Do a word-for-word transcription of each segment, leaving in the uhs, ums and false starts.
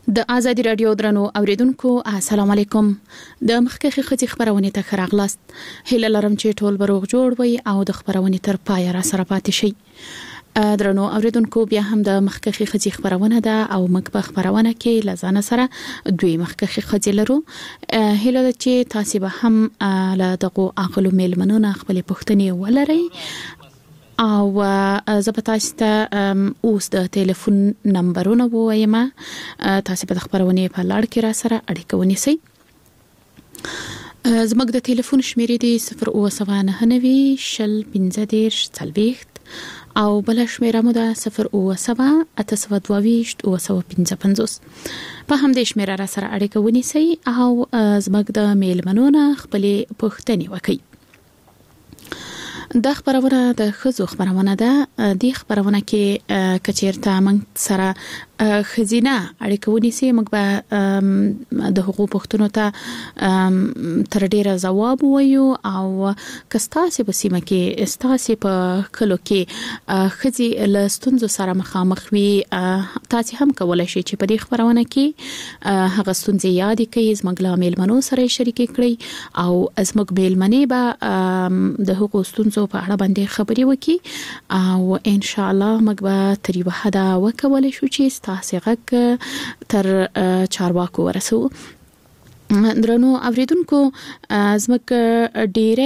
د ازادي رادیو درنو اوریدونکو السلام علیکم. د مخکخي خځې خبرونه ته خراغلاست. هله لرم چې ټول بروغ جوړ وي او د خبرونه تر پای را سره پاتې شي. درنو اوریدونکو بیا هم د مخکخي خځې خبرونه ده او موږ په خبرونه کې لزانه سره دوی مخکخي خځې لرو. هله چې تاسو به هم له دغه عقلو میلمنونه خپل پوښتنې ولرئ او زبتاسو ته اوس د ټلیفون نمبرونه وایم. تاسو په خبرونه په لړ کې را سره اړیکه ونیسئ. زموږ د ټلیفون شمیرې دی صفر اوه سوه نهه نوي شل پنځه دېرش څلوېښت او بل شمیره مو ده صفر اوه سوه اته سوه دوه ویشت اوه سوه پنځه پنځوس. په همدې شمیره را سره اړیکه ونیسئ او زموږ د میلمنونه خپل پوښتنې وکړئ. دا خبرونه د خزو خبرونه ده. د خبرونه کې کچیرته موږ سره خزینه اړیکه ونیسي موږ به د حقوق پښتنو ته تر ډیره جواب وایو او کستاسي په سیمه کې استاسي په کلو کې خزي لستونزو سره مخامخ وي. تاسو هم کولای شئ چې په دې خبرونه کې هغه ستونزې یاد کړئ، زموږ له میلمنو سره شریک کړئ او زموږ میلمنې به د حقوق ستونزو په اړه باندې خبري وکي او ان شاء الله موږ به تر یو حدا وکولای شو چې تاسو غږ تر چارواکو ورسو. درنو اوریدونکو زموږ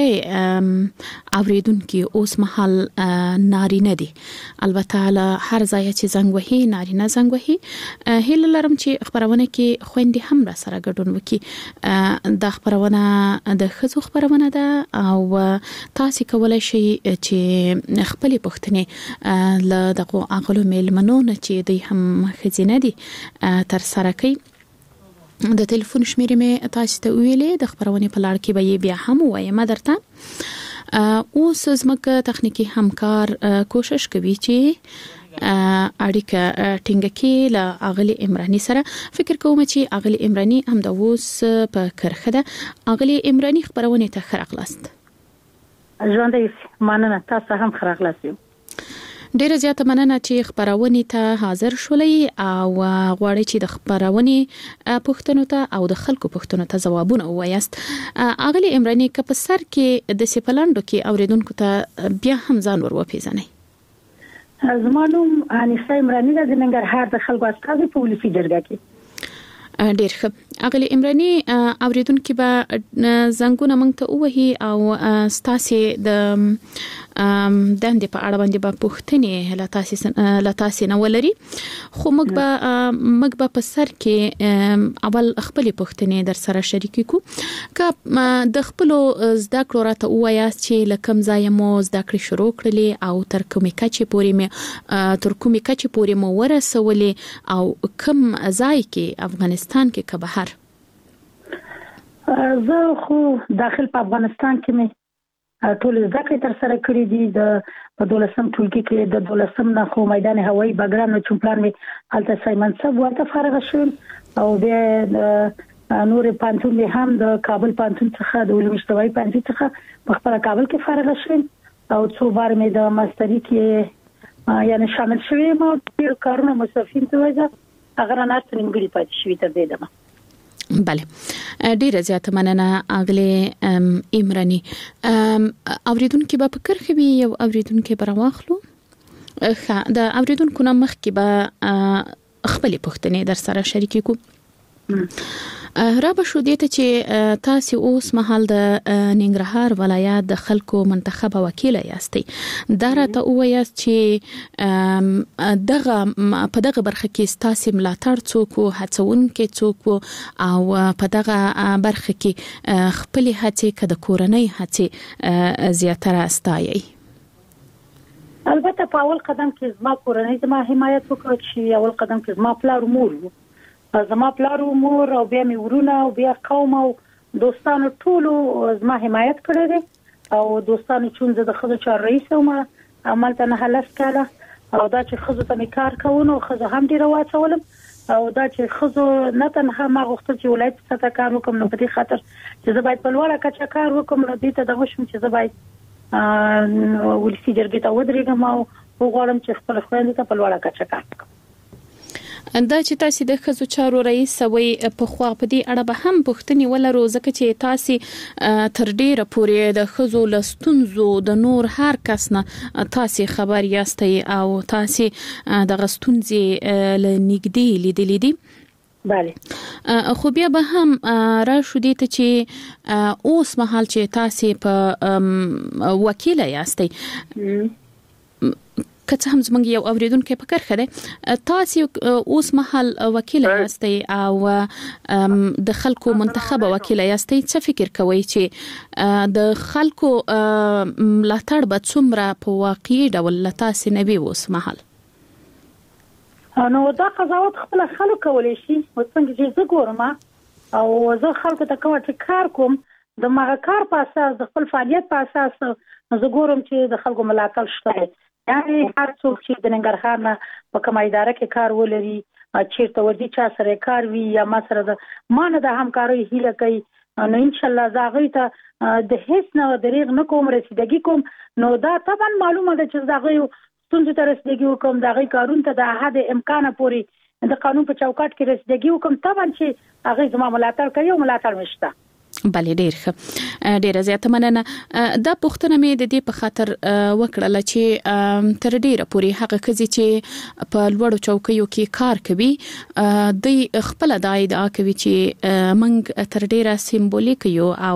ډیره اوریدونکو اوس مهال نارینه دي. البته له هر ځای چې زنګ وهي نارینه زنګ وهي. هله لرم چې خبرونه کې خويندې هم را سره ګډون وکي. د خبرونه د خزو خبرونه ده او تاسو کولای شئ چې خپل پوښتنې له دغه عقلو میلمنو نه چې دوی هم خزینه دي تر سره کوي. د ټلیفون شمیرې مې تاسو ته ویلې د خبرونه په لړ کې به بیا هم وایم درته. اوس زموږ تخنیکی همکار کوشش کوي چې اړیکه ټینګه کړي له اغلی عمرانی سره. فکر کوم چې اغلی عمرانی هم د اوس په کرخه ده. اغلی عمرانی خبرونه ته خراغلاست. ژوندې مننه، تاسو هم خراغلاست. ډیره زیاته مننه چې خبرونه ته حاضر شولې او غواړي چې د خبرونه پوښتنو ته او د خلکو پوښتنو ته ځوابونه وایست. اغلی عمرانی که په سر کې د سپلندو کې اوریدونکو ته بیا هم ځان ور وپیژنئ. زما نوم انیسه عمرانی ده، د ننګرهار د خلکو استازي په ولسی جرګه کې. ډیر ښه. اغلی عمرانی اوریدونکو به زنګونه موږ ته ووهي او ستاسو د دندې په اړه باندې به پوښتنې له تاسو له تاسو نه ولري. خو موږ به موږ به په سر کې اول خپل پوښتنې در سره شریک کو. که د خپل زده کړو راته وایاست چې لکم ځای مو زده کړې شروع کړلې او تر کومې کچې پورې مې تر کومې کچې پورې مو ورسولې او کوم ځای کې افغانستان کې که بهر؟ زه خو داخل په افغانستان کې مې ټول زده کړې تر سره کړې دي. د په دولسم ټولګي کې د دولسم نه خو میدان هوایي بګرام چې پلان مې الته سایمن صاحب ورته فارغ شوم او بیا نور پانتون به هم د کابل پانتون څخه د علوم اجتماعي پانتون څخه په خپل کابل کې فارغ شوم او څو بار مې د ماستری کې یعنی شامل شوم او ډیر کارونه مصرفین ته وځه اگر نه تاسو نیمګړي پاتې شوي تر دې دمه. بله ډیره زیاته مننه اغلی عمرانی. اوریدونکو به په کرخه وی یو اوریدونکو به راوخلو. ښه، د اوریدونکو نه مخکې به خپل پوښتنې در سره شریک کو. را به شو دیته چې تاسو اوس مهال د ننګرهار ولایت د خلکو منتخبه وکیل یاستئ. دا راته وایاست چې دغه په دغه برخه کې تاسو ملاتړ څوک او هڅونکي څوک او په دغه برخه کې خپل هڅې کده کورنۍ هڅې زیاتره استایي؟ البته په اول قدم کې زما کورنۍ زما حمایت وکړه چې اول قدم کې زما پلار مور وو. زما پلار او مور او بیا مې ورونه او بیا قوم او دوستانو ټولو زما حمایت کړی دی او دوستانو چې د خزو چار رئیس او ما عملته نه هلس کړه او دا چې خزو ته مې کار کوونو خزو هم ډیر واچولم او دا چې خزو نه تنها ما غوښتل چې ولایت څخه کار وکم نو په دې خاطر چې زه باید په لوړه کچه کار وکم نو دې ته دغه شم چې زه باید ولسی جرګې ته ودرېږم او وغواړم چې خپل خويندو ته په لوړه کچه کار وکم. دا چې تاسو د خزو چارو رئیس وي په خوا په دې اړه به هم پوښتنې ولرو ځکه چې تاسو تر ډیره پورې د خزو لستونزو د نور هر کس نه تاسو خبر یاستئ او تاسو د غستونځي لنګدي لیدلې دي. بله خو بیا به هم را شو دي ته چې اوس مهال چې تاسو په وکیل یاستئ کته هم زمونږ یو اوریدونکو په کرخه ده تاسو اوس مهال وکیل یاستئ او د خلکو منتخب وکیل یاستئ څه فکر کوئ چې د خلکو ملاتړ به څومره په واقعي ډول تاسو نه وي اوس مهال؟ نو دا قضاوت خپل خلکو کولای شي څنګه چې زه ګورم او زه خلکو ته کوم چې کار کوم د ماغه کار په اساس د خپل فعالیت په اساس زه ګورم چې د خلکو ملاتړ شته. یعنی هر څوک چې د ننګرهار نه په کومه اداره کې کار ولري چیرته ورځي چا سره کار وي یا ما سره د مانه د همکارۍ هیله کوي نو ان شاء الله زاغی ته د هیڅ نه دریغ نه کوم رسیدګي کوم نو دا طبعا معلومه ده چې زاغی څنګه تر رسیدګي وکم دغه کارون ته د حد امکان پورې د قانون په چوکاټ کې رسیدګي وکم طبعا چې هغه زما ملاتړ کوي او ملاتړ مشته. بله ډیر ښه ډیر زیاته مننه. دا پوښتنه مې د دې په خاطر وکړله چې تر ډیره پورې هغه کزي چې په لوړو چوکیو کې کار کوي د خپل د ادعا کوي چې موږ تر ډیره سیمبولیک یو او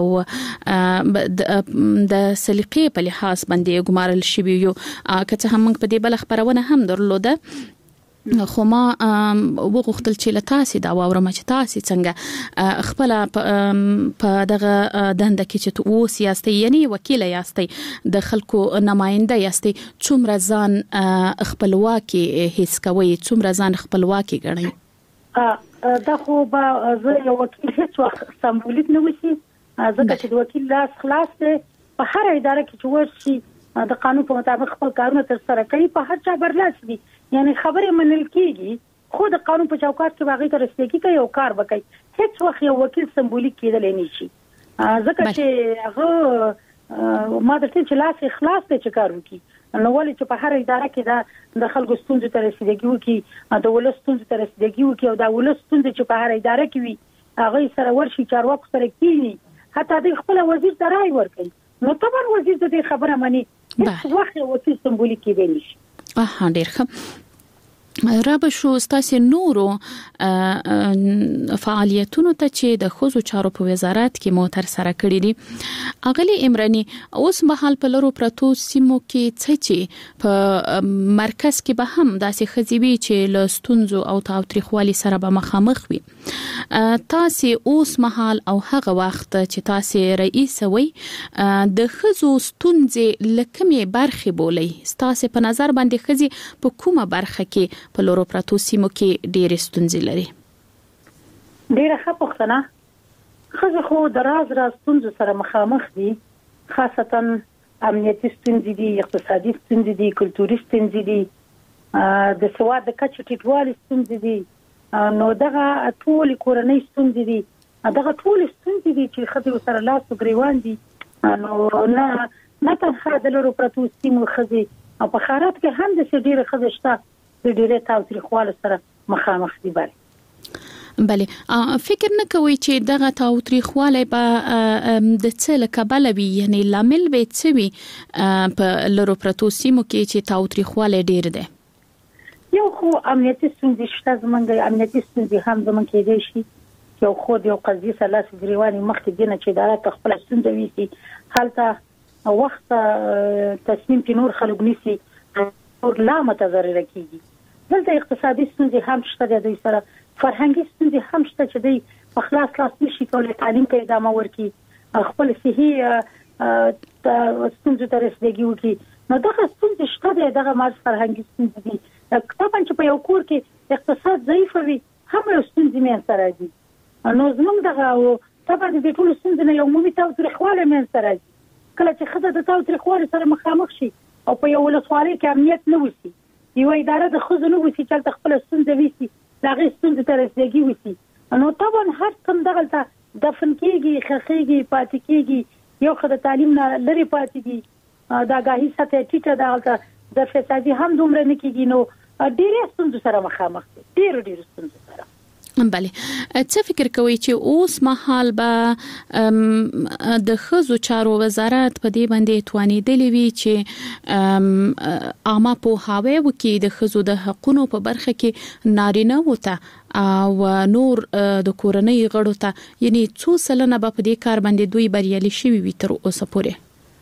د سلیقې په لحاظ باندې ګمارل شوی یو که هم موږ په دې بل خبرونه هم درلوده خو ما وغوښتل چې لتاسي دا واورم چې تاسو څنګه خپل په دغه دنده کې چې اوس یاستئ یعنی وکیل یاستئ د خلکو نماینده یاستئ څومره ځان خپلواکي حس کوي څومره ځان خپلواکي ګڼئ؟ دا خو به زه یو وکیل هیڅ وخت سمبولیک نه وسی ځکه چې د وکیل لاس خلاص دی په هر اداره کې چې ورشي د قانون په مطابق خپل کارونه تر سره کوي په هر چا برلاس دي یعنی خبره منل کیږي خو د قانون په چوکاټ کې باغی تر رسیدګي کوي او کار وکړي هیڅ وخت یو وکیل سمبولیک کېدل نه شي ځکه چې هغه ما د چې لاس اخلاص ته چکار وکړي نو ولې چې په هر اداره کې دا د خلکو ستونزې تر رسیدګي وکړي د ولس ستونزې تر رسیدګي وکړي او دا ولس ستونزې چې په هر اداره کې وي هغه سره ورشي چارواکو سره کېني حتی د خپل وزیر ته رائے ورکړي نو طبعا وزیر ته خبره مانی هیڅ وخت وکیل سمبولیک کېدل نشي. آها ډیر ښه. رابه شو ستاسو نورو فعالیتونو ته چې د خزو چارو په وزارت کې مو تر سره کړی دي اغلی عمرانی اوس مهال په لرو پرتو سیمو کې څه چې په مرکز کې به هم داسې خزيوي چې لستونزو او تاوتریخوالي سره به مخامخ وي تاسو اوس مهال او هغه وخت چې تاسو رئیس وي د خزو ستونزې لکمه برخه بولي تاسو په نظر باندې خزي په کومه برخه کې په لورو پراتو سیمو کې ډېرې ستونزې لري؟ ډېره ښه پوښتنه. ښځې خو د راز راز ستونزو سره مخامخ دي خاصتا امنیتي ستونزې دي اقتصادي ستونزې دي کلتوري ستونزې دي د سواد د کچې ټیټوالي ستونزې دي نو دغه ټول کورنۍ ستونزې دي دغه ټول ستونزې دي چې ښځې سره لاس او ګریوان دي نو نه نه تنها د لورو پراتو سیمو ښځې او په خارات کې هم د ډېرې ښځې شته د ډېرې تاوتریخوالي سره مخامخ دي. بله بله فکر نه کوي چې دغه تاوتریخوالی به د څه له کبله وي یعنی لامل به څه وي په لرو پرتو سیمو کې چې تاوتریخوالی ډېر دی؟ یو خو امنیتي ستونزې شته زموږ امنیتي ستونزې هم زموږ کېدای شي یو خود یو قضیه سره لاس ګریواني مخکې دي نه چې اداره خپل ستونزې ویسي هلته وخت تصمیم کې نور خلک نیسي اور لا متضرر کیږي دلته اقتصادي ستونزې هم شته د دوی سره فرهنګي ستونزې هم شته چې دوی په خلاص لاس نشي کولای تعلیم ته ادامه ورکړي خپل صحي ستونزې ته رسیدګي وکړي نو دغه ستونزې شته دغه مارس فرهنګي ستونزې دي طبعا چې په یو کور کې اقتصاد ضعیف وي هم یو ستونزې مې سره دي نو زموږ دغه طبعا د ټول ستونزې نه یو عمومي تاوتریخوالی مې سره دي کله چې ښځه د تاوتریخوالي سره مخامخ شي او په یو ولسوالۍ کې امنیت نه وسی یو اداره د خزو نه وسی چې خپل ستونزې وسی دا غي ستونزې ته رسیدګي وسی نو طبعا هر څوم دغه دفن کېږي خخېږي پاتې کېږي یو خدای تعلیم نه لري پاتې دي دا غاهي سطح ټیټه ده د فسادي هم دومره نه کېږي نو ډېرې ستونزې سره مخامخ دي، ډېر ډېر ستونزې سره. بله، څه فکر کوي چې اوس مهال به د ښځو چارو وزارت په دې باندې توانیدلی وي چې عامه پوهاوی وکړي د ښځو د حقونو په برخه کې نارینه وته او نور د کورنۍ غړو ته، یعنی څو سلنه به په دې کار باندې دوی بریالي شوي وي تر اوسه پورې؟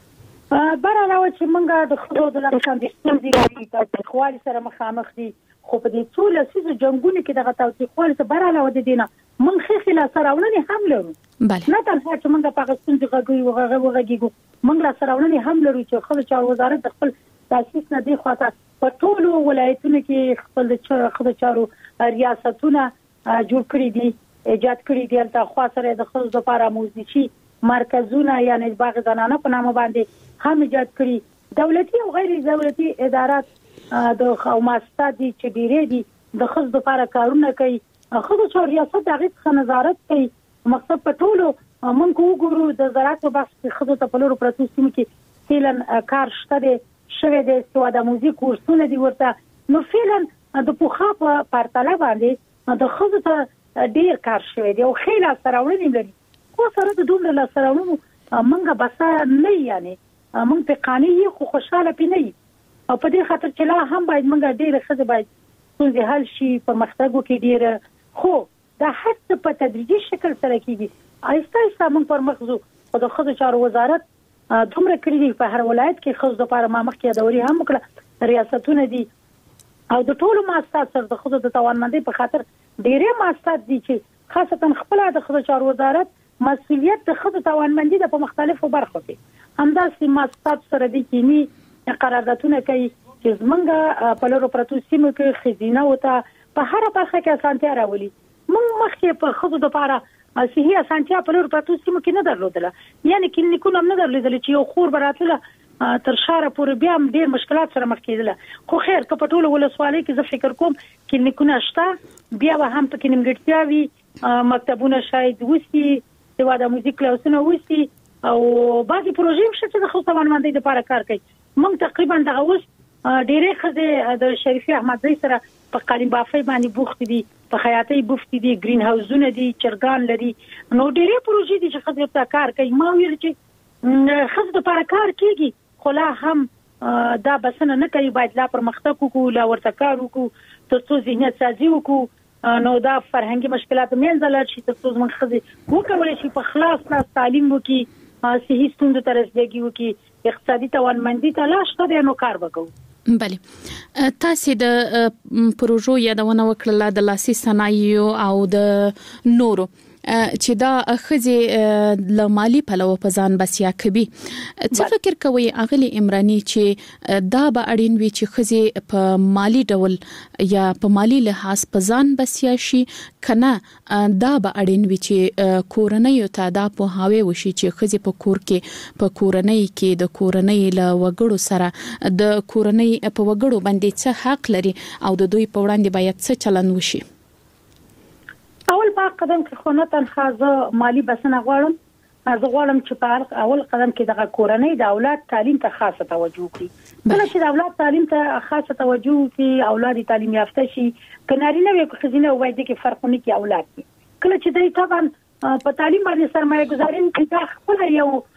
بر علاوه چې موږ د ښځو د لپاره ستونزې تاوتریخوالي سره مخامخ دي، خو په دې ټول لسیزو جنگونو کې دغه تاوتریخوالي ته بر علاوه د دینه موږ خې لا سره ولني هم لرو. بله، نه تنها چې موږ په ستونزې غږی وغه وغږیږو، موږ لا سره ولني هم لرو چې خپل چارو وزارت د خپل تاسیس نه دی خواته په ټول ولایتونو کې خپل د خپل چارو ریاستونه جوړ کړی دي، ایجاد کړی دي. تل خو سره د خپل لپاره موزیشي مرکزونه یعنی باغ زنانه په نامه باندې هم ایجاد کړی. دولتي او غیر دولتي ادارات د خاوماستاد دي چې ډیره دي د خصوص لپاره کارونه کوي. خو د ریاست دغه څخه نظارت کوي. مقصد په ټولو مونږ وګورو د زراعت په بحث کې خصوص په لورو پروتو سیمه کې فعلا کار شته دي، شوه د استواده موزیک کورسونه دي ورته. نو فعلا د پوخا په پرتله باندې د خصوص ډیر کار شوه دي او خیلی سراوړنی لري. خو سره د دومره لا سراوړو مونږه بس نه یعنی مونږ په قانوني خو خوشاله پینې او په دې خاطر چې لا هم باید مونږ ډیر خزه باید څنګه حل شي پرمختګ وکړي ډیر. خو دا هڅه په تدریجي شکل سره کیږي، آهسته آهسته مونږ پر مخزو او د خزو چارو وزارت دومره کړی دی په هر ولایت کې خزو لپاره ما مخکې دوري هم وکړه، ریاستونه دي او د ټولو مؤسسات سره د خزو د توانمندۍ په خاطر ډیره مؤسسات دي چې خاصتا خپل د خزو چارو وزارت مسؤلیت د خزو توانمندۍ د په مختلفو برخو کې همداسې مؤسسات سره دي چې قراردادونه کوي چې زمونږ په لورو پروتو سیمو کې خزینه وته په هر برخه کې اسانتیا راولي. موږ مخکې په خزو د لپاره صحیح اسانتیا په لورو پروتو سیمو کې نه درلودله، یعنی کلینیکونه هم نه درلودل چې یو خور براتله تر شاره پورې بیا هم ډیر مشکلات سره مخ کېدله. خو خیر که په ټولو ولسوالۍ کې زه فکر کوم کلینیکونه شته، بیا به هم پکې نیمګړتیا وي، مکتبونه شاید وسی، سوا د موزیک کلاسونه وسی او بعضی پروژې هم شته د خصوصي توانمندۍ لپاره کار کوي. موږ تقریبا دغه اوس ډېرې خزه د شریفي احمدزی سره په قالین بافي باندې بوخت دي، په خیاطۍ بوخت دي، گرین هاوسونه دي، چرګان لري. نو ډېرې پروژې دي چې خزه په کار کوي. ما ویل چې خزه لپاره کار کوي خو لا هم دا بسنه نه کوي، باید لا پرمختګ وکړو، لا ورته کار وکړو تر څو ذهنیت سازي وکړو. نو دا فرهنګي مشکلات منځ لاړ شي تر څو موږ خزه وکولای شي په خلاص لاس تعلیم وکړي، صحیح ستوندو ته رسیدګي وکړي، اقتصادي توانمندي ته لا شته نو کار وکړو. بله، تاسو د پروژو یادونه وکړه د لاسي صنایعو او د نورو چې دا خزه له مالی پلوه په ځان بسیا کوي. څه فکر کوي اغلی عمرانی چې دا به اړین وي چې خزه په مالی ډول یا په مالی لحاظ په ځان بسیا شي، کنه دا به اړین وي چې کورنۍ ته دا په هاوی وشي چې خزه په کور کې په کورنۍ کې د کورنۍ له وګړو سره د کورنۍ په وګړو باندې څه حق لري او د دوی په وړاندې باید څه چلند وشي؟ اول په قدم کې خو نه تنها زه مالی بسنه غواړم، زه غواړم چې په اول قدم کې دغه کورنۍ د اولاد تعلیم ته خاصه توجه وکړي. کله چې د اولاد تعلیم ته خاصه توجه وکړي، اولاد تعلیم یافته شي، کنارینه وي که خزینه وای دي کې فرق نه کوي اولاد کې. کله چې دوی طبعا په تعلیم باندې سرمایه گذاري کوي دا خپل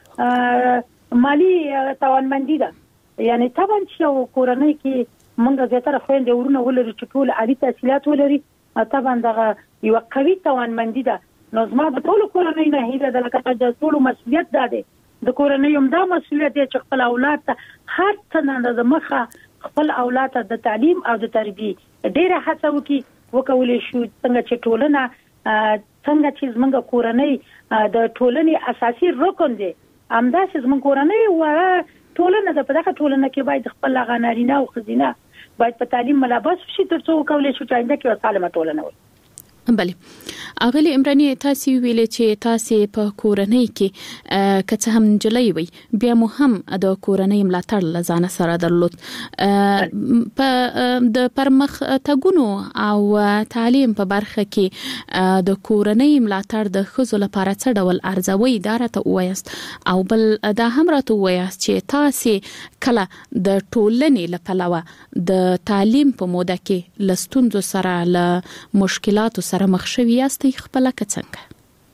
یو مالی توانمندي ده. یعنی طبعا چې کورنۍ کې موږ زیاتره خويندې ورونه ولري چې ټول عالی تحصیلات ولري، طبعا دغه یو قوي توانمندي ده. نو زما د ټول کورنۍ نه هیله ده لکه د ټول مسؤلیت ده د کورنۍ هم دا مسؤلیت دی چې خپل اولاد ته هر څه نه د مخه خپل اولاد ته د تعلیم او د تربیه ډیره هڅه وکړي وکولې شو. څنګه چې ټولنه څنګه چې زموږ کورنۍ د ټولنې اساسي رکن دی، همداسې زموږ کورنۍ او ټولنه د په دغه ټولنه کې باید خپل غنارینه او خزینه باید په تعلیم ملابس شي تر څو وکولې شو چې آینده کې سالمه ټولنه وي. بله، اغلی عمرانی تاسو ویلې چې تاسو په کورنۍ کې کڅ هم جلای وي بیا مو هم د کورنۍ ملاتړ لزانه سره درلود په د پرمخ تګونو او تعلیم په برخه کې د کورنۍ ملاتړ د خزو لپاره څه ډول ارزوي اداره وایست او بل دا هم راته وایست چې تاسو کله د ټولنې لپاره د تعلیم په موده کې لستونزو سره له مشکلاتو سره مخ شوي یاستئ خپل کڅنګ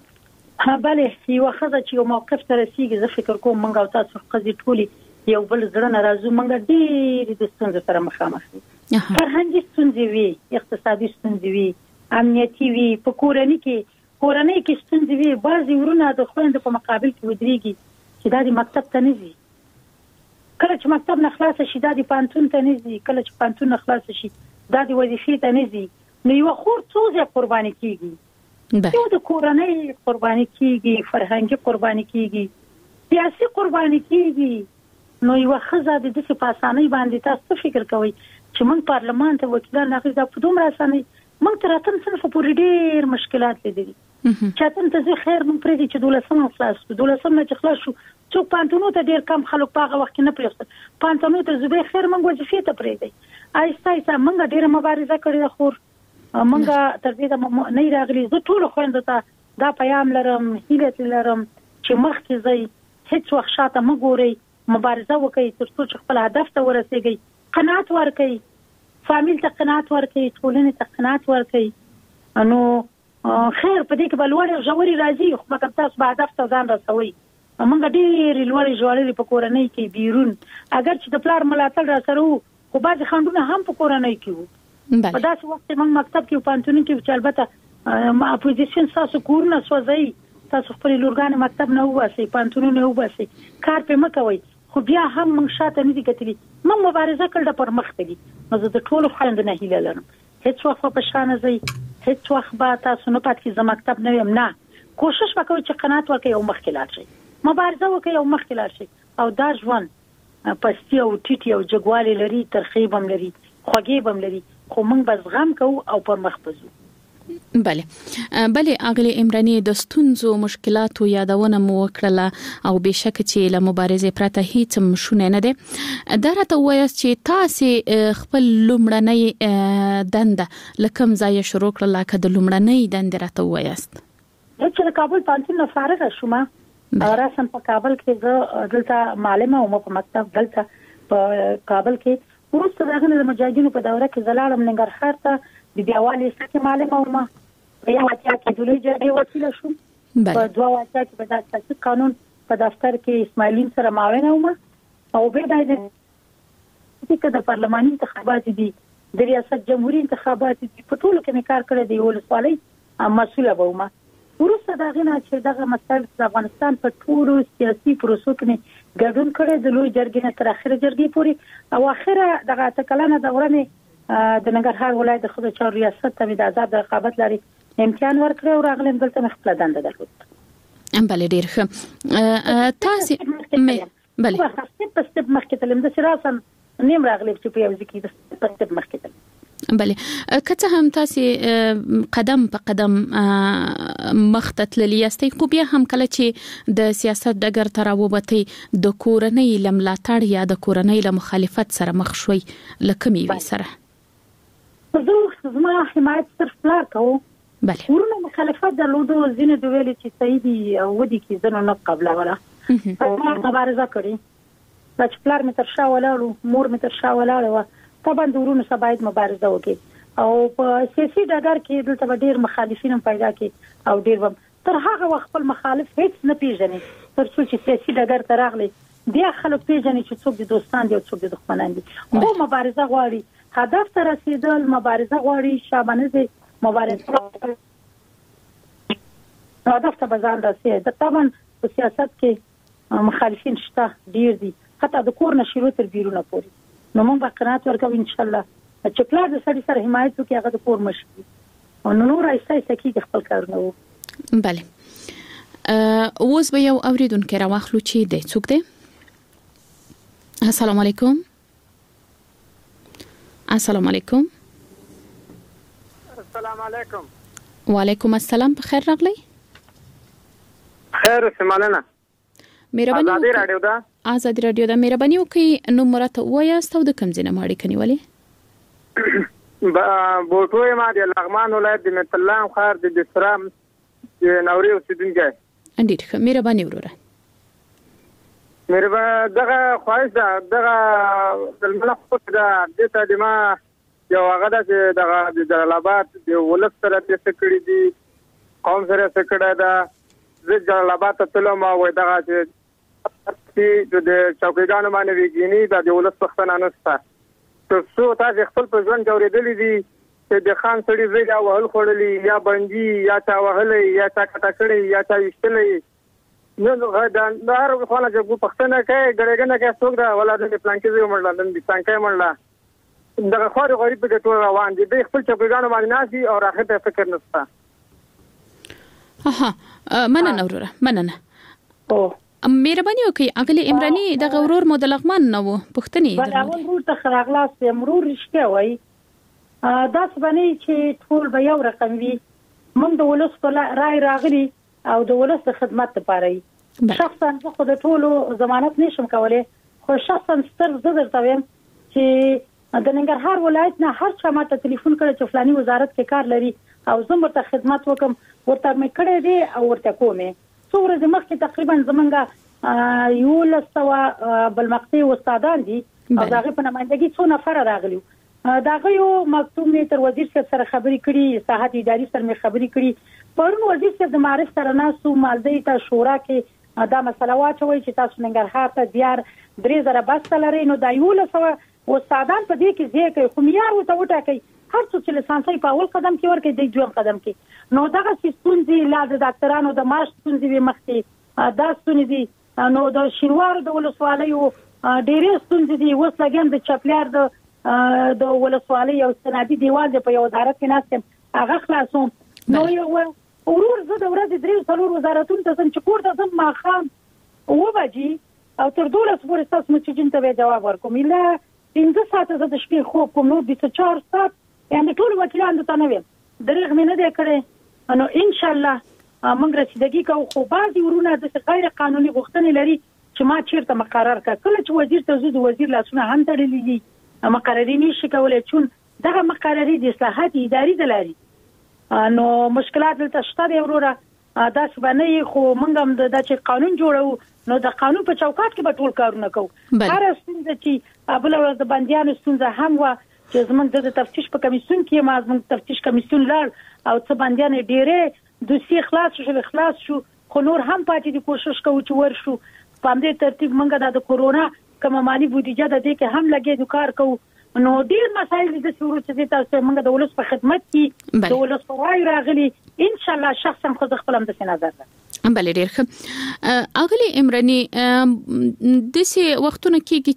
ها بله یو خزه چې یو موقف ته رسیږي زه فکر کوم موږ او تاسو قضیه ټولي یو بل زړه ناراضو موږ ډېر د ستونزو سره مخامخ یو فرهنګي ستونزې وي اقتصادي ستونزې وي امنیتي وي په کورنۍ کې کورنۍ کې ستونزې وي بعضي ورونه د خويندو په مقابل کې ودرېږي چې دا د مکتب ته نه ځي کله چې مکتب نه خلاص شي دا د پانتون ته نه ځي کله چې پانتون نه خلاص شي دا د وظیفې ته نه ځي نو یو خور څو ځای قرباني کیږي یو د کورنۍ قرباني کیږي فرهنګي قرباني کیږي سیاسي قرباني کیږي نو یو خزه د دې په اسانۍ باندې تاسو فکر کوئ چې موږ پارلمان ته وکیلان راغلي دا په دومره اسانۍ موږ تر اتم صنف پورې ډېر مشکلات لیدلي چاته ته زه خیر موږ پرې چې دولسم خلاص شو دولسم نه خلاص شو څوک پانتونو ته ډېر کم خلک په هغه وخت کې نه پریښتل پانتونو ته زه خیر موږ وظیفې ته پرې دی آیسته آیسته موږ ډېر مبارزه کړې خور موږ تر دې نه راغلي زه ټول خويندو ته دا پیغام لرم هیله لرم چې مخکې ځي هیڅ وخت شاته مګوري مبارزه وکړي تر څو چې خپل هدف ته ورسیږي قناعت ورکړي فامیل ته قناعت ورکړي ټولنې ته قناعت ورکړي نو خیر په دې کې بلوړ ژوري راځي خو مګر تاسو به هدف ته ځان رسوي موږ ډېر لوړ ژوري په کورنۍ کې بیرون اگر چې د پلار ملاتړ را سره خو بعض خندونه هم په کورنۍ کې وو په داسې وخت کې موږ مکتب کې پانتون کې چې البته ما اپوزیشن تاسو کورونه سوځي تاسو خپل لورګان مکتب نه واسي پانتون نه واسي کار په مکوي خو بیا هم موږ شاته نه دي کتلي موږ مبارزه کړل پر مخ ته دي نو زه د ټولو خويندو نه هیله لرم هیڅ وخت په شان زی هیڅ وخت به تاسو نه پات کې زما مکتب نه یم نه کوشش وکړئ چې قناعت ورکړئ او مخکې لاړ شئ مبارزه وکړئ او مخکې لاړ شئ او دا ژوند پستی او ټیټي او جګوالي لري ترخیب هم لري خوږی هم لري خو موږ بس غم کوو او پر مخ بزو بله بله اغلی عمرانی د ستونزو مشکلاتو یادونه مو وکړه او بشک چې له مبارزې پرته هیڅ مشونه نه ده دا راته وایي چې تاسو خپل لومړنۍ دنده لکم ځای شروع کړل لکه د لومړنۍ دنده راته وایست چې کابل پانتون نه فارغ شوم راسم په کابل کې زه دلته معلمه او په مکتب دلته په کابل کې ورسته دغه د مجاهدینو په دوره کې زلاړم ننګرهار ته د بیاوالي سکه معلمه ومه په یو اتیا کې د لوی جرګې وکیل شوم په دوه اتیا کې په داسې قانون په دفتر کې اسماعیلین سره معاونه ومه او به د دې د پارلماني انتخابات دي د ریاست جمهوریت انتخابات دي په ټولو کې کار کړی دی ولسوالۍ مسؤله ومه ورسته دغه نه چې دغه مسایل د افغانستان په ټولو سیاسي پروسو کې ګډون کړي د لوی جرګې نه تر اخره جرګې پورې او اخره دغه تکلانه دورانه د ننګرهار ولایت د خدای چار ریاست ته د آزاد رقابت لري امتحان ورکړ او راغلم دلته خپل دنده درلود بله ډیر ښه تاسو بله په ستپ مخکې تلم د سراسن نیم راغلی چې په یو ځکه د ستپ مخکې تلم بله کته هم تاسو قدم په قدم مختتللی یاستئ خو بیا هم کله چې د سیاست ډګر ته راوبتئ د کورنۍ لملاتړ یا د کورنۍ له مخالفت سره مخ شوي لکه می سره زه زما حمایت صرف پلار کوم بله ورونه مخالفت درلودو ځینې د ویلي چې سیدی ودی کې زنه نه قبل ولا ما مبارزه کړې چې پلار می تر شا ولاړو مور می تر شا ولاړو طبعا د ورونو سره باید مبارزه وکړي او په سیاسي ډګر کې دلته ډېر مخالفین پیدا کړي او ډېر تر هغه وخت خپل مخالف هیڅ نه پیژني تر څو چې سیاسي ډګر ته راغلي بیا خلک پیژني چې څوک د دوستان دي او څوک د دښمنان دي خو مبارزه غواړي هدف ته رسیدل مبارزه غواړي شابانه دي مبارزه هدف ته بزان رسیدل د طبعا په سیاست کې مخالفین شته ډېر دي حتی د کور نشرو تر بیرونه پورې نو موږ به قناعت ورکوو ان شاء الله چې پلار د سړي سره حمایت وکړي هغه د کور مشي او نور ایسته ایسته کې خپل کار نه وو بله اوس به یو اوریدونکو راوخلو چې د څوک دی السلام علیکم السلام علیکم السلام علیکم وعلیکم السلام، په خیر راغلی. خیر سمانه. مهرباني آزادي رادیو دا آزادي رادیو دا مهرباني وکي نو مرته وایاست او د کوم ځای نه ماړی کني ولی بوټوي ما د لغمان ولایت د متلام خار د دسرام د نوري اوسیدونکو انډیر ښه مهرباني وروره. مهرباني دغه خواهش ده دغه د ملخص ده د ته د ما یو هغه د دغه د جلال آباد د ولس سره د سکړې دي قوم سره سکړه ده د جلال آباد ته تلم او دغه چې د چوکیدانو باندې ویګینی د ولس پښتنه نسته تاسو تاسو خپل په ژوند کې اورېدلې دي چې د خان سړي زیږه وهل خړلې یا بندي یا چا وهلې یا چا کټه کړې یا چا وشتلې نو دا د هر خپل چې پښتنه کې ګړېګنه کې څوک دا ولادت پلان کې زو مړل د څنګه مړل دغه خوري غریب په ټول روان دي د خپل چوکیدانو باندې ناسي او راخه ته فکر نسته. اها مننه وروره مننه. او مهرباني وکي اغلی عمراني د غورور مو د لغمان نه وو پښتني دا ورور ته خراغلاس امرور رښتیا وای دا څنګه چې ټول به یو رقم وي موږ د ولس په رای راغلي او د ولس د خدمت لپاره شخصا زه خو د ټولو ضمانت نشم کولای خو شخصا ستر زه درته وایم چې د ننګرهار ولایت نه هر چا ماته ټلیفون کړی چې فلاني وزارت کې کار لري او زه مرته خدمت وکم ورته مې کړی دی او ورته کومه څو ورځې مخکې تقریبا زمونږ یو لسوا بلمقطي استادان دي او داغه په نمائندګي څو نفر راغلي داغه یو مکتوب می تر وزیر صاحب سره خبرې کړي صحت اداري سره می خبرې کړي پرون وزیر صاحب د معرف سره ناسو مالدی ته شورا کې دا مسله واچوي چې تاسو ننګرهار ته دیار درې زره بس لري نو دا یو لسوا استادان په دې کې ځکه خو معیار وته وټاکي هر څه چې لسانسي په اول قدم کې ورکې د دویم قدم کې نو دغه ستونزې لا د ډاکټرانو د ماش ستونزې به مخکې دا ستونزې نو د شینوار د ولسوالۍ ډېرې ستونزې دي اوس لګم د چپلیار د د ولسوالۍ یو سنادي دیوال په یو وزارت کې ناستم هغه خلاصوم نو یو ورور زه د ورځې درې څلور وزارتونو ته چې کور ته زم ماښام اوه بجې او تر دولس پورې تاسو مې چې جنته جواب ورکوم اله پنځه ساعته زه د شپې خوب کوم نو د چهار ساعت یعنی ټول وکیلانو ته نه ویم درېغ مې نه دی کړی نو ان شاء الله موږ رسیدګي کوو خو بعضې ورونه د غیر قانوني غوښتنې لري چې ما چیرته مقرر کړ کله چې وزیر ته زو د وزیر لاسونه هم تړلي دي مقرري نشي کولای چون دغه مقرري د اصلاحات اداري د لري نو مشکلات دلته شته دی وروره دا څنګه خو موږ هم د چې قانون جوړو نو د قانون په چوکاټ کې به ټول کارونه کوو هر څنګه چې ابل ورځ د بنديانو څنګه هم وا چې زمونږ د تفتیش په کمیسیون کې ما زمونږ تفتیش کمیسیون لار او څه باندې ډېرې دوسیه خلاص شو خلاص شو خو نور هم پاتې دي کوشش کوو چې ورشو په دې ترتیب موږ د کورونا کوم مالی بودیجه د دې کې هم لګې د کار کوو نو ډېر مسایل د څورو چې تاسو موږ د ولس په خدمت کې د ولس په وای راغلي ان شاء الله شخصا خو خپل هم د نظر ده بل ډیر ښه اغلی عمراني د سه وختونه کېږي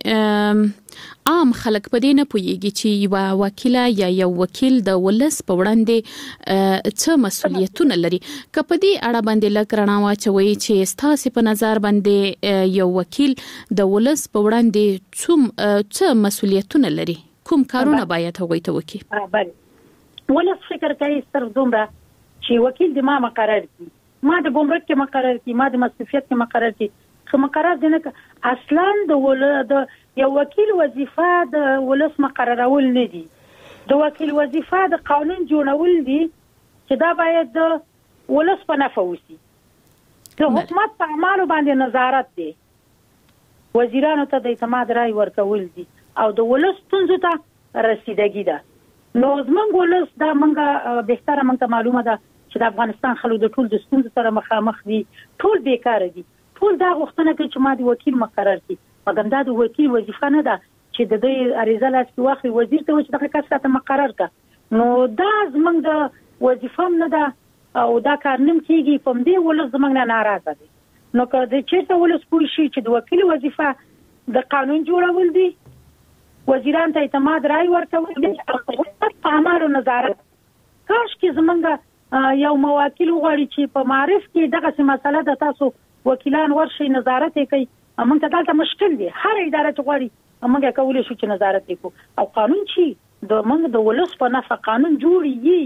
چې عام خلک په دې نه پوهیږي چې یو وکیل یا یو وکیل د ولس په وړاندې څه مسؤلیتونه لري که په دې اړه باندې لکرنا واچوي چې ستاسو په نظر باندې یو وکیل د ولس په وړاندې څوم څه مسؤلیتونه لري کوم کارونه باید هغوی ته وکړي بله ولس فکر کوي صرف دومره چې وکیل د ما مقرر کی ما د ګمرک کې مقرر کی ما د مصرفیت کې مقرر کی خو مقرر دي نه اصلا د ولد یو وکیل وظیفه د ولس مقررول نه دي د وکیل وظیفه د قانون جوړول دي چې دا باید د ولس په نفع وشي د حکومت په اعمالو باندې نظارت دی وزیرانو ته د اعتماد رای ورکول دي او د ولس ستونزو ته رسیدګي ده نو زمونږ ولس دا مونږه بهتره مونږ معلومه ده چې د افغانستان خلک د ټول د ستونزو سره مخامخ دي ټول بیکاره دي ټول دا غوښتنه کوي چې ما د وکیل مقرر کړي مګر دا د وکیل وظیفه نه ده چې د دې اړیزه لاس کې واخلي وزیر ته چې دغه کس ته مقرر کړه نو دا زمونږ د وظیفه نه ده او دا کار نیم کیږي په دې ولس زمونږ نه ناراضه دي نو که د چیرته ولس پوه شي چې د وکیل وظیفه د قانون جوړول دي وزیران ته اعتماد رای ورکول دي او په اعمالو نظارت کاش کې زمونږ یو موکیل غواړي چې په معرف کې دغه څه مسله د تاسو وکیلان ورشي نظارت کوي موږ ته دلته مشکل دي هر اداره چې غواړي موږ کولای شو چې نظارت وکړو او قانون چې د موږ د ولس په نفع قانون جوړیږي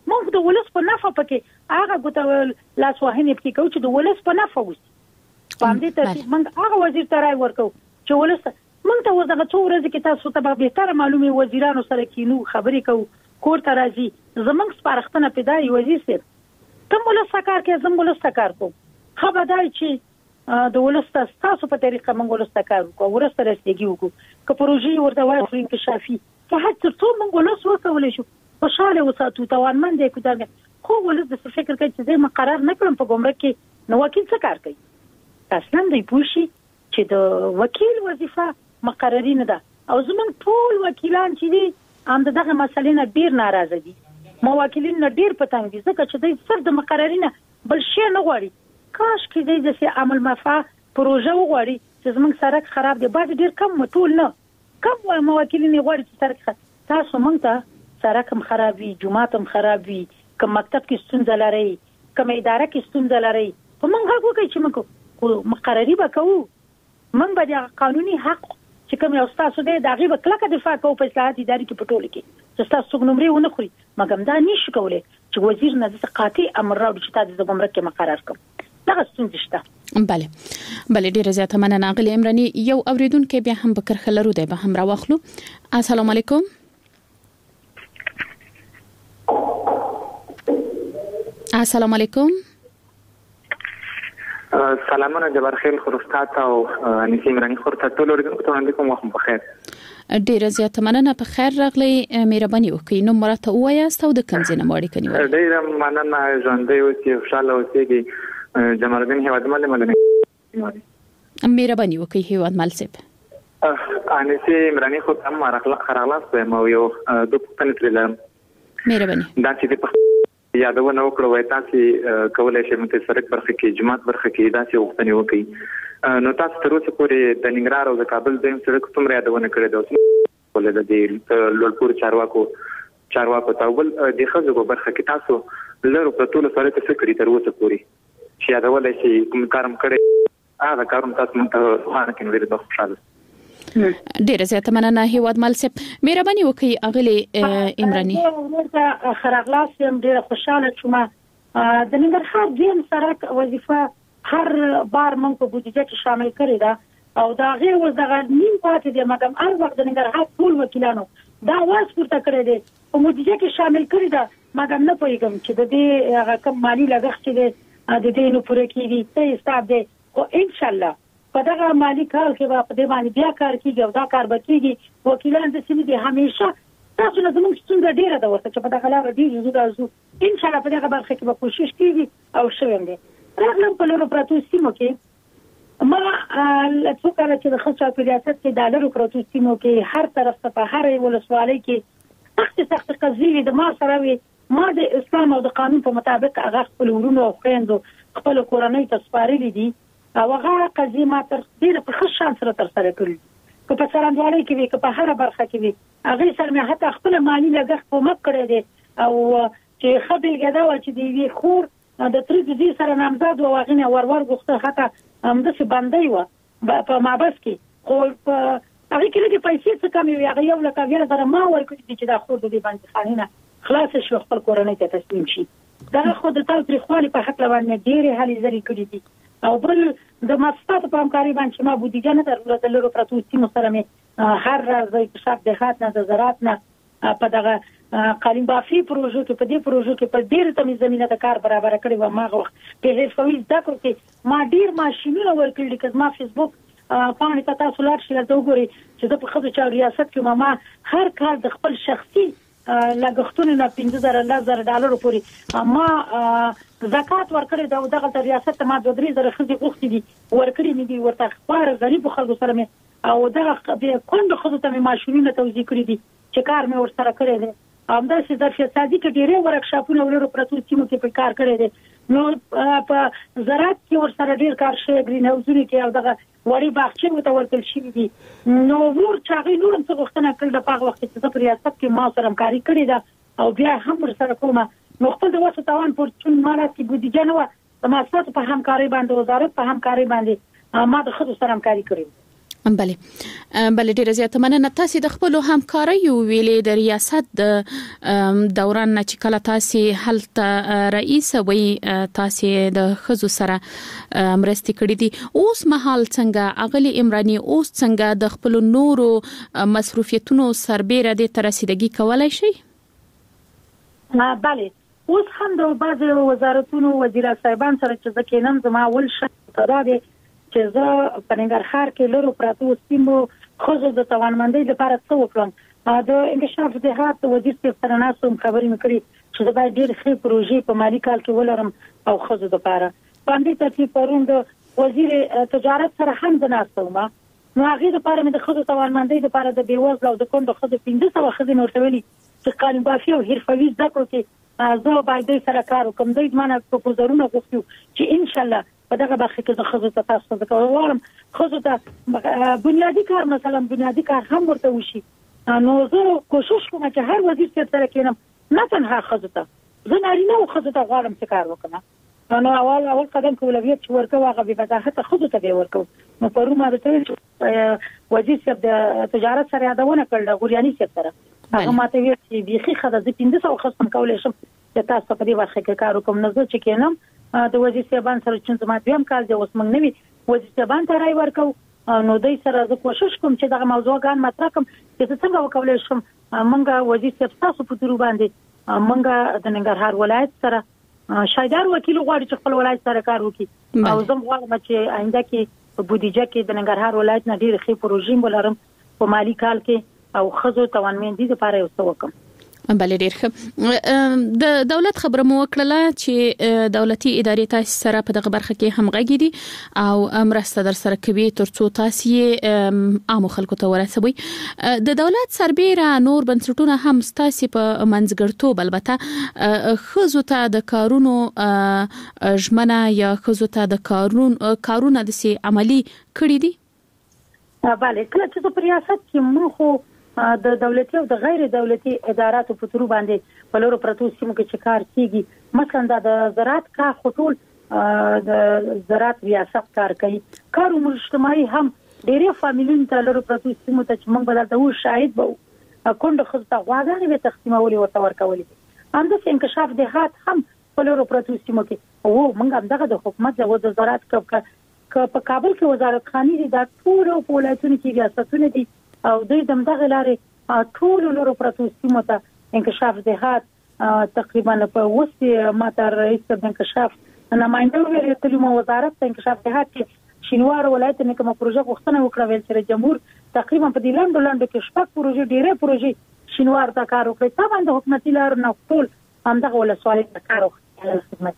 موږ د ولس په نفع پکې هغه ګوتو لاس وهنې پکې کوو چې د ولس په نفع وي. په دې ترتیب موږ هغه وزیر ته راي ورکو چې ولس موږ ته ورته څو ورځې کې تاسو ته به تر معلومي وزیرانو سره کینو خبرې کوو کور ته راځي زمنګ سپارښتنه پیدای وزیر سره ته ولس کار کې زموږ ولس کار کوو خبردار چې د ولس تاسو په طریقه موږ ولس کار کوو ورسته رسېږي وکړو که پروژې ورته وایي انکشافي که هڅه څو موږ ولس وکولای شو خوشاله وساتو توانمند دي کوته خو ولس د فکر کوي چې زه مقرر نکړم په ګمرک کې نو وکیل څه کار کوي اصلا دی پوښي چې د وکیل وظیفه مقرری نه ده او زمونږ ټول وکیلان چې دي هم دغه مسلې نه ډیر ناراضه دي موکلین نه ډیر پتنګ دي ځکه چې دوی صرف د مقرری نه بل شي نه غواړي کاش کې دوی د سي عمل مفع پروژه وغواړي چې زمونږ سړک خراب دي بعد ډیر کم ټول نه کم موکلین غواړي چې سړک تاسو مونږ ته سړک هم خراب وي جمعات هم خراب وي کوم مکتب کې ستونزه لري کوم اداره کې ستونزه لري په مونږ هغه کوي چې موږ مقرری وکړو موږ به د قانوني حق چې کوم یو تاسو دې دغه به کلکه دفاع کوو په اصلاحات اداري کې پټول کې چې تاسو نمرې ونه خوري مګم دا نشي کولای چې وزیر نه د قاطع امر راوړي چې تاسو د ګمرک کې مقرر کړئ دا ستونزه شته. بله بله ډیره زیاته مننه غلی عمرانی یو اوریدونکو بیا هم بکر خلرو دی به هم راوخلو. السلام علیکم. السلام علیکم. سلامونه جبر خیل خرستات او نسیم رنګ خورته ټول ورګن ته وړاندې کوم وخت په خیر. ډیره زیاته مننه په خیر راغلی مهرباني وکړئ نو مرته وایاست او د کوم ځای نه مړی کني. ډیره مننه ژوندۍ اوسئ خوشاله اوسئ جمال الدین هیوادمل ملنه. مهرباني وکړئ هیوادمل صاحب. انسي عمرانی خو هم خراغلاس مو یو د پښتنې ترلم. مهرباني. دا چې یادونه وکړو وای تاسو کولای شئ چې سرک برخه کې جماعت برخه کې داسې وختنی وکړي نو تاسو تر اوسه پورې د ننګرهار او د کابل د سرک څومره یادونه کړې ده ولې د دې لوړپور چارواکو چارواکو تاول د خزو برخه کې تاسو لرو په ټول سره څه کړی تر اوسه پورې چې یادولای شي کوم کارم کړی هغه کارم تاسو مونږ ته وانه کې ډېر خوشاله. ډیره زیاته مننه هیوادمل صاحب مهرباني وکړئ اغلی عمرانی. ورته خراغلاس هم ډیره خوشاله شوم د ننګرهار دیم سرک وظیفه هر بار موږ په بودیجه کې شامل کړی دا او دا غیر ول دغه نیم پاتې دی مګم هر وخت د ننګرهار ټول وکیلانو دا واس پورته کړی دی په بودیجه کې شامل کړی دا مګم نه پوهیږم چې د دې هغه کم مالی لګښت دی د دې نو پوره کیږي ته حساب دی او ان شاء الله په دغه مالی کال کې به په دې باندې بیا کار کیږي او دا کار به کیږي وکیلان د سیمې دي همیشه تاسو نه زموږ څنګه ډیره دا ورته چې په دغه لاره ډیر زو دازو ان شاء الله په دغه برخه کې به کوشش کیږي او شوم دي راغلم په لورو پروتو سیمو کې ما څو کله چې د خصوصي ریاست کې د لورو پروتو سیمو کې هر طرف ته په هر ولسوالۍ کې سخت سخت قضیې د ما سره وي ما د اسلام او د قانون په مطابق هغه خپل ورونو او خويندو خپل کورنۍ ته سپارلي دي او هغه قضیه ما تر ډیره په ښه شان سره تر سره کړې که په څرنګوالۍ کې وي که په هره برخه کې وي هغه سره مې حتی خپل مالی لګښت په مک کړی دی او چې خبل غدا و چې دی وی خور د تر دې سره نامزد او غنه ورور غوښته حتی هم د څه باندې و په مابس کې خو هغه کې لږه پیسې څه کم وي هغه یو لکه ویل سره ما ورکړي چې دا خور د دې باندې خانینه خلاص شو خپل کورنۍ ته تسلیم شي دا خو د تاسو پرخوالي په حق باندې ډیره هلي زري کړې دي او بل د مستات په همکاري باندې ما بودیجه نه درلوده د لورو پروتو سیمو سره مې هر ځای په شاک د خات نه د زراعت نه په دغه قالین بافي پروژو کې په دې پروژو کې په ډیره تمې زمينه د کار برابر کړی و ما وخت په هیڅ فویل ذکر کې ما ډیر ماشينونه ورکړل چې ما فیسبوک پاڼې ته تاسو لاړ شئ ته وګورئ چې د په خځو چا ریاست کې ما هر کال د خپل شخصي لګښتونه نه پنځه زره ډالر پورې ما زکات ورکړی دا دغه ریاست ما د درې زره خځې غوښتي دي ورکړي مې دي ورته خبر غریب خلکو سره مې او دغه د کوند خځو ته مې ماشينونه توزیع کړی دي چې کار مې ورسره کړی دی همدا چې د فسادي کې ډېرې ورکشاپونه ولرو پروتو سیمو کې په کار کړی دی نو په زراعت کې ورسره ډېر کار شوی گرین هاوسونه کې او دغه وړي باغچې وته ورکل شي دي نو ور چاغې نور څه غوښتنه کړل په هغه وخت چې د ریاست کې ما سره همکاري کړې ده او بیا هم ورسره کومه نو خپل د وسه توان پر چون مالات کې بودیجه نه و د ماسات په همکاري باندې وزارت په همکاري باندې ما د خود سره همکاري کړې. بله بله ډیره زیاته مننه. تاسو د خپل همکاریو ویلې د ریاست د دوران نه چې کله تاسو هلته رئیس وي تاسو د خزو سره مرستې کړې دي، اوس مهال څنګه اغلی عمرانی اوس څنګه د خپل نورو مصروفیتونو سربېره د ترسیدګي کولای شي؟ بله اوس هم د بعض وزارتونو وزیران صاحبان سره چې ځکه نن زما ول شته راځي چې زه په ننګرهار کې لرو پراتو سیمو خزو د توانمندۍ لپاره څه وکړم. د انکشاف جهات وزیر سره ناسوم خبرې مکړي چې د باید ډېر ښه پروژې په مالی کال کې ولرم او خزو د لپاره باندې ترتیب پروند وزیر تجارت سره هم د ناسوم نو هغه د لپاره مې د خزو توانمندۍ لپاره د بیوزلو او د کندو خزو پنځه سوه خزې نورتولي چې قانون بافي او حرفوي زده کړو کې زه باید سره کار وکم. دوی مانه پروپوزالونه غوښتو چې ان شاء الله په دغه برخه کې د خزو ته تاسو ته کوم خزو ته بنیادی کار مثلا بنیادی کار هم ورته وشي. نو زه کوشش کوم چې هر وزیر سره کېنم نه تنها خزو ته زه نارینه او خزو ته غواړم چې کار وکړم. نو اول اول قدم کې ولویت چې ورکو هغه به بداهت خزو ته به ورکو. نو پرونه د وزیر صاحب د تجارت سره یادونه کړل غوریانی صاحب سره هغه ماته ویل چې بيخي خزه د پنځه سوه خصم کولای شم چې تاسو په دې برخه کې کار وکم. نو زه چې کېنم د وزیر صاحبان سره چې زما دویم کال دی اوس موږ نوی وزیر صاحبان ته راي ورکو. نو دوی سره زه کوشش کوم چې دغه موضوعګان مطرح کوم چې څنګه وکولای شم. موږ وزیر صاحب تاسو په تورو باندې موږ د ننګرهار ولایت سره شایدار وکیل غواړي چې خپل ولایت سره کار وکړي او زه غواړم چې آینده کې په بودیجه کې د ننګرهار ولایت نه ډېر ښه پروژې ولرم په مالی کال کې او خزو توانمندي لپاره یو څه وکم. بله ډیر ښه. د دولت خبره مو وکړه چې دولتي ادارې تاسو سره په دغه برخه کې همغږي دي او مرسته در سره کوي ترڅو تاسو یې عام خلکو ته ورسوي. د دولت سربېره نور بنسټونه هم تاسو په منځګړتوب البته خزو ته د کارونو ژمنه یا خزو ته د کارونو کارونه د سي عملی کړی دي. بله کله چې په ریاست کې مو خو د دولتي او د غیر دولتي اداراتو په تور باندې په لورو پروتو سیمو کې چې کار کیږي مثلا د زراعت کا خطول د زراعت ریاست کار کوي کار مجتمعي هم ډېری فامیلونو ته لورو پروتو سیمو ته چې موږ بدلته و شاهد وو کونډه خزته غواګانې به تقسیمولي ورته ورکولي هم د انکشاف جهات هم په لورو پروتو سیمو کې او موږ هم دغه د حکومت د زراعت کا په کابل کې وزارت خاني دي د ټول په ولایتونو کې ریاستونه دي او دوی دغه لارې ټول لورو پروتو سیمو ته انکشاف جهات تقریبا په وسه ماته رئیس د انکشاف نماینده ویل کلمه وزارت د انکشاف جهات کې شینوار ولایت نه کومه پروژه غوښتنه وکړه ویل چې جمهور تقریبا په دې لاندې لاندې کې شپږ پروژې ډېرې پروژې شینوار ته کار وکړي. طبعا د حکومتي لار نه ټول همدغه ولسوالۍ ته کار وکړي.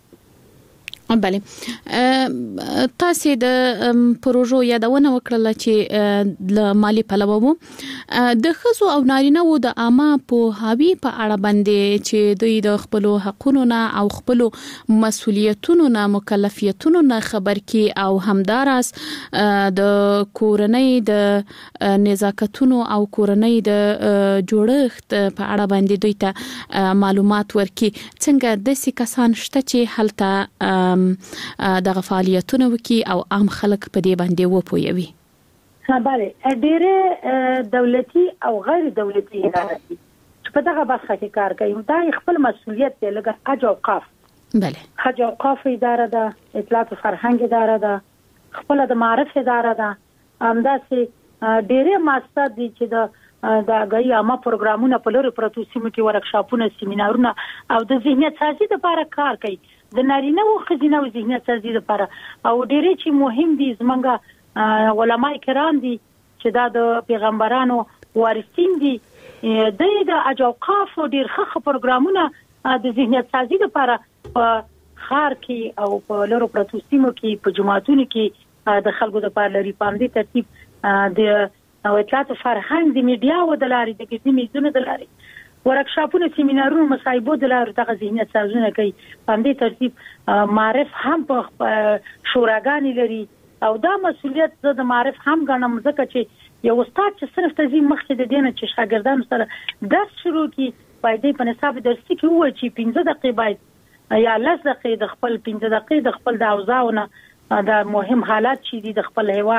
بله تاسو د پروژو یادونه وکړه چې د مالی پلوه وو د خزو او نارینه وو د عامه په هاوی په اړه باندې چې دوی د خپل حقوقو نه او خپل مسولیتونو نه مکلفیتونو نه خبر کی او همدارس د کورنۍ د نزاکتونو او کورنۍ د جوړښت په اړه باندې دوی ته معلومات ورکي. څنګه د سې کسان شته چې هلته دغه فعالیتونه وکي او عام خلک په دې باندې وپويوي؟ ها بله ډېر دولتي او غیر دولتي ادارې چې په دغه برخه کې کار کوي دا خپل مسولیت دی. لکه حج او اوقاف بله حج او اوقاف اداره ده، اطلاعات او فرهنګ اداره ده، خپل د معرف اداره ده. همداسې ډېر مقصد دي چې د د غي عامه پروګرامونه په لوري پروتو سیمو کې ورکشاپونه سیمینارونه او د ذهنیت سازي لپاره کار کوي د نارینه او خزینه او ذهنیت سازي لپاره او ډېر چې مهم دي زمونږ علماء کرام دي چې دا د پیغمبرانو وارثین دي د اجوقاف ډېر ښه پروګرامونه د ذهنیت سازي لپاره په خار کې او په لوري پروتو سیمو کې په جماعتونو کې د خلکو لپاره لري په دې ترتیب د او اطلاعات فرهنګ د میډیا او د لارې د کیسې میزونه د لارې ورکشاپونه سیمینارونه مصايبو د لارې دغه ذهنیت سازونه کوي. په دې ترتیب معرف هم په شوراګانی لري او دا مسولیت د معرف هم غنم ځکه چې یو استاد چې صرف تزي مخکې د دینه چې شاګردانو سره درس شروع کی پایدې په نصاب درسي کې وای چې پنځه دقیقې باید یا لس دقیقې د خپل پنځه دقیقې د خپل د اوزاونه د مهم حالات چې دي د خپل هیواد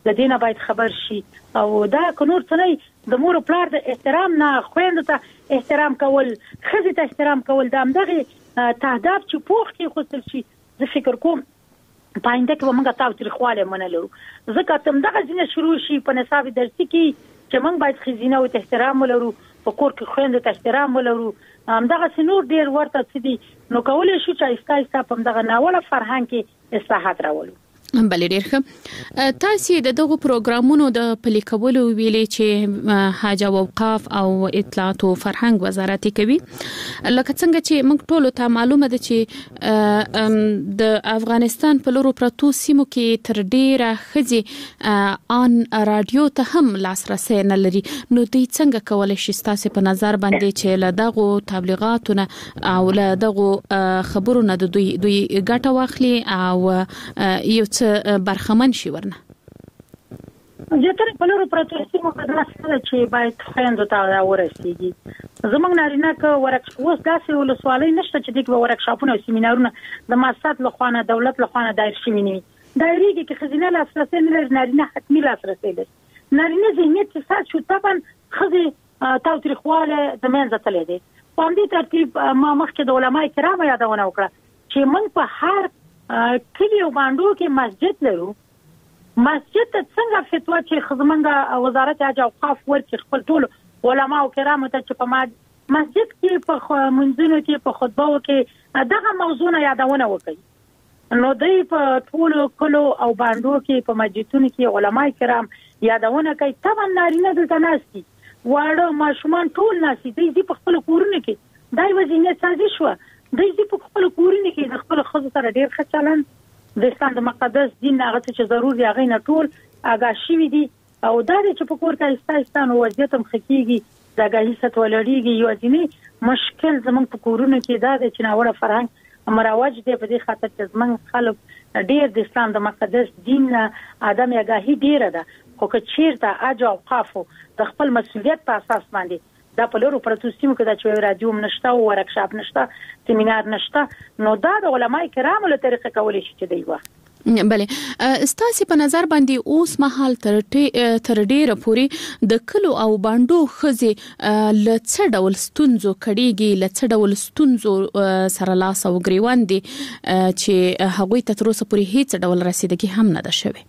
د دینه باید خبر شي او دا کنور څنګه د مور پلار د احترام نه خويند ته احترام کول خزه ته احترام کول د امدغه تهداب چې پوښ کې خوستل شي زه فکر کوم پاینده کې موږ تاسو تر خواله منلو ځکه تم دغه ځینې شروع شي په نصاب درسي کې چې موږ باید خزینه او احترام ولرو په کور کې خويند ته احترام ولرو همدغه سنور ډیر ورته څه دي نو کولای شو چې ایستا ایستا په دغه ناوړه فرهنګ کې اصلاحات راولو بل ډیر ښه تاسو د دغه پروګرامونو د پلي کولو ویلې چې حج او اوقاف او اطلاعات او فرهنګ وزارت کوي لکه څنګه چې موږ ټول ته معلومه ده چې د افغانستان په لورو پرتو سیمو کې تر ډیره خزي ان رادیو ته هم لاسرسي نه لري نو دوی څنګه کولای شي تاسو په نظر باندې چې له دغه تبلیغاتونه او له دغه خبرونه د دوی دوی ګټه واخلي او یو برخمن شي ورنه زیاتره په لورو پرتو سیمو کې درسته چې باید خويند ته ورسیږي زمونږ نارینه ک ورکشاپ اوس داسې ولسوالۍ نشته چې دغه ورکشاپونه او سیمینارونه د مؤسسات لخوانه دولت لخوانه دایر شوي نه دایریږي کې خزینه لاسرسي نه لري نارینه حتمی لاسرسي لري نارینه ذهنیت چې سات شو طبعا خزي تاوتریخواله د منځ ته لیدي په دې ترتیب ما مخکې د علماء کرام یادونه وکړه چې موږ په هر کلی او باندو کې مسجد لرو مسجد ته څنګه فتوا چې خدمنګ وزارت حج او اوقاف ورکړي خپل ټول علما او کرام ته چې په مسجد کې په منځونو کې په خطبه کې دغه موضوع یادونه وکړي نو دوی په ټول کلو او باندو کې په مسجدونو کې علما کرام یادونه کوي طبعا نارینه دلته ناشتي واړه ماشومان ټول ناشتي دوی په خپل کورونه کې دای وزینه سازي شو د دې په خپل کورونه کې د خپل خزو سره ډیر ښه چلن د اسلام د مقدس دین هغه چې ضروري هغه نه ټول آگاه شوي دي او دا چې په کور کې استایستان او وضعیت هم خکېږي د آگاهي سطح ولريږي یو ځینې مشکل زمونږ په کورونه کې دا د چناوړه فرهنګ مراوج دی په دې خاطر چې زمونږ خلک ډیر د اسلام د مقدس دین ادم آگاهي ډیره ده خو که چیرته حج او اوقاف د خپل مسولیت په اساس باندې دا په لورو پرتو سیمو کې دا چې رادیو نشته او ورکشاپ نشته سیمینار نشته نو دا د علماء کرامو له طریقې کولای شي چې دی وخت بله ستاسو په نظر باندې اوس مهال تر تر ډیره پوري د کلو او باندو خزي ل څه ډول ستونزو کړيږي ل څه ډول ستونزو سره لاس او غریوان دي چې هغوی ته تر اوسه پوري هیڅ ډول رسیدګي هم نه ده شوی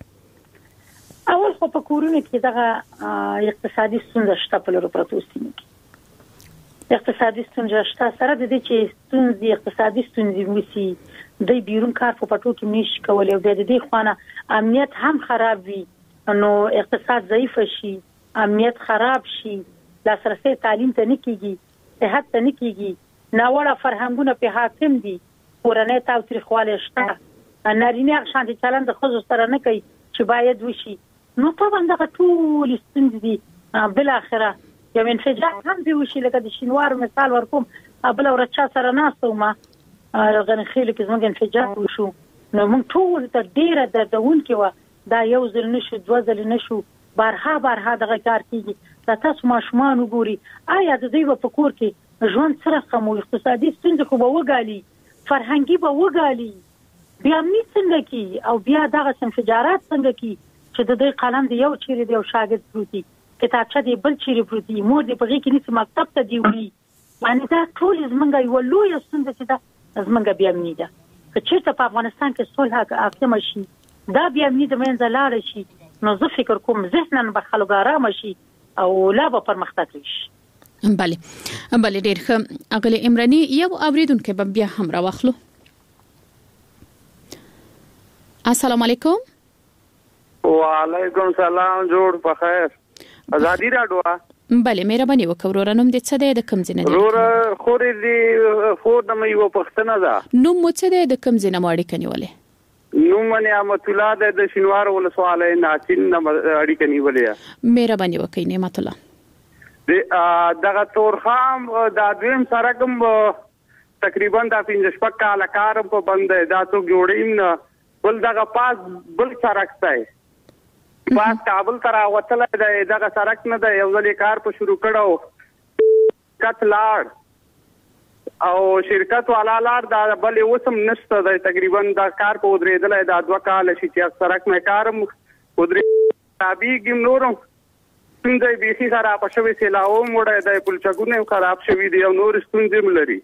اول خو په کورونه کې دغه اقتصادي ستونزې شته په لورو پرتو سیمو کې اقتصادي ستونزې شته سره د دې چې ستونزې اقتصادي ستونزې وسی د بیرون کار په پټو کې نشي کولای او د دې خوانه امنیت هم خراب وي نو اقتصاد ضعیف شي امنیت خراب شي لاسرسي تعلیم ته نه کیږي صحت ته نه کیږي ناوړه فرهنګونه په حاکم دي ورنه تاوتریخواله شته نارینه شانتي چلند د خزو سره نه کوي چې باید وشي نو په باندې ټول ستونزې دي بل اخره یو انفجار هم دی وشي لکه د شینوار مثال ورکوم بل ورچا سره ناسو ما غنخیل کې زموږ انفجار وشو نو موږ ټول ته ډیره دردون کې و دا یو ځل نشو دوه ځل نشو بارها بارها دغه کار کیږي دا تاسو ماشومان وګوري آیا د دوی په کور کې ژوند سره کوم اقتصادي ستونزې خو به وګالي فرهنګي به وګالي بیا می څنګه کی او بیا دغه انفجارات څنګه کی چې د دوی قلم دی یو چیرې دی او شاګرد پروتي کتابچه دی بل چیرې پروتي مور دی په غي کې نس مکتب ته دی وی باندې دا ټول زمونږ یو لوی ستونزه چې دا زمونږ بیا منی ده چې چیرته په افغانستان کې صلح حاکم شي دا بیا منی د منځ لاړ شي نو زه فکر کوم ذهنن به خلک آرام شي او لا به پرمختګ وشي بله بله ډیر ښه اغلی عمرانی یو اوریدونکو به بیا هم راوخلو السلام علیکم وعلیکم سلام جوړ په خیر ازادي راډیو بله مهرباني وکړه ورنوم دې څه دی د کوم ځای نه دی ورور خوري دې خور د مې و پښتنه ده نو مو څه دی د کوم ځای نه ماړی کنيولې نو منه نعمت الله د شینوار ولسوالۍ ناچین اړی کنيولې مهرباني وکړئ نعمت الله دغه تورخام د دویم سره کوم تقریبا د پنځه شپږ کال کار په بند دا تو جوړیم نه بل دغه پاس بل سرک ځای پاس کابل تر اوتل دغه سرک نه د یو ځل کار په شروع کړو کټ لاړ او شرکت والا لار دا بل وسم نشته د تقریبا دا کار په درېدل د دوه کال شي چې سرک مې کارم ودرې تابعیږي نورم څنګه به سي سره په شوي سیلاو موړه د پلچګونه خراب شوی دی او نور ستونزې ملري.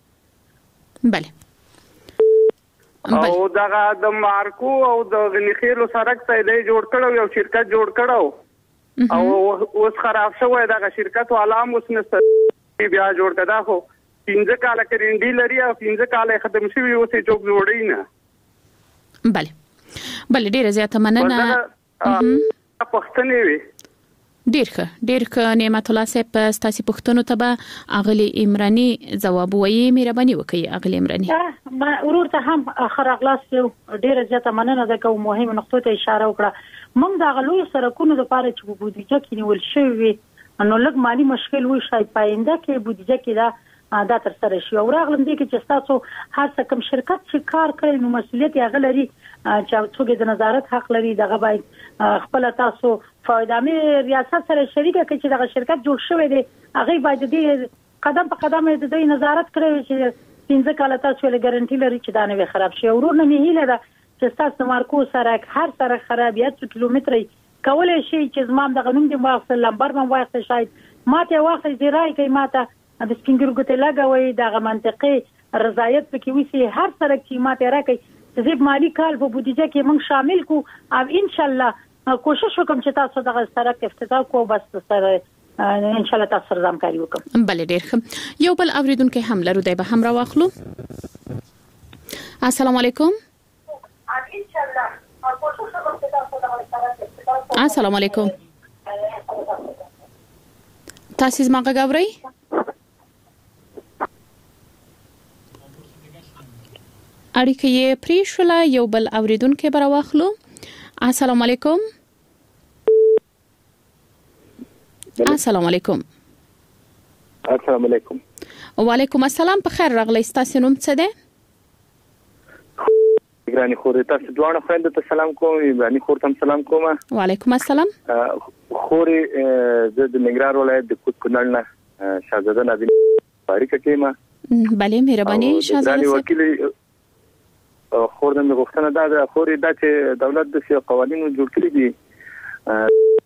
بله او دا د مارکو او د غنیخیلو سرک ته دی جوړ کړو یو شرکت جوړ کړو او اوس خراب شوی دا شرکت علام اوس نست بیا جوړ کړه خو پنځه کاله کرنډي لري او پنځه کاله ختم شوی اوس یې جوړ جوړی نه. بله بله ډیره زیاته مننه. پښتنې وي ډیر ښه ډیر ښه نعمت الله صاحب ستاسو پښتنو ته به اغلی عمرانی جواب وایي. مهرباني وکړئ اغلی عمرانی. ما ورور ته هم اخر اغلاس یو ډیر زیاته مننه ده کوم مهمه نقطه ته اشاره وکړه. موږ د غلوی سرکونو لپاره چې په بودیجه کې نیول شوی نو لږ مالی مشکل وي شاید پاینده کې بودیجه کې دا دا تر سره شي. او راغلم دي کې چې تاسو هر څه کوم شرکت چې کار کوي نو مسولیت یې غلري چې څوک د نظارت حق لري دغه باید خپل تاسو فایدامي ریاست سره شریکه کې چې دغه شرکت جوړ شوی دی هغه باید د قدم په قدم د دې نظارت کوي چې پنځه کاله تاسو له ګارانټي لري چې دا نه خراب شي. ورور نه هیله ده چې تاسو مارکو سره هر سره خراب یا څو کیلومتري کولای شي چې زمام د غنوم د واخل لمبر من واخل شاید ماته واخل دی راي کوي ماته د سپینګرو ګټه لګوي دغه منطقي رضایت پکې وسی هر سره چې ماته راکې زیب مالی کال په بودیجه کې موږ شامل کو او ان شاء الله کوشش وکم چې تاسو دغه سره افتتاح کو بس سره ان شاء الله تاسو سره همکاري وکم. بله ډیر ښه یو بل اوریدونکو هم لرو دی به هم را واخلو. السلام علیکم. ان شاء الله کوشش وکم چې تاسو دغه سره افتتاح کو. السلام علیکم. تاسو زما غږورئ؟ اړیکه یې پریښوله. یو بل اوریدونکو بر واخلو. السلام علیکم. السلام علیکم. السلام علیکم. وعلیکم السلام. په خیر راغلی. تاسو نوم څه دی؟ ګرانی خور تاسو دواړه خويندو ته سلام کوم. ګرانی خور ته سلام کوم. وعلیکم السلام. خوري د ننګرهار ولایت د کوټ کونړ نه شاهزاده نبی باریکه کېما. بله مهرباني شاهزاده وکیل خور د غوښتنه دا د خوري د چې دولت د قوانینو جوړ کړی دي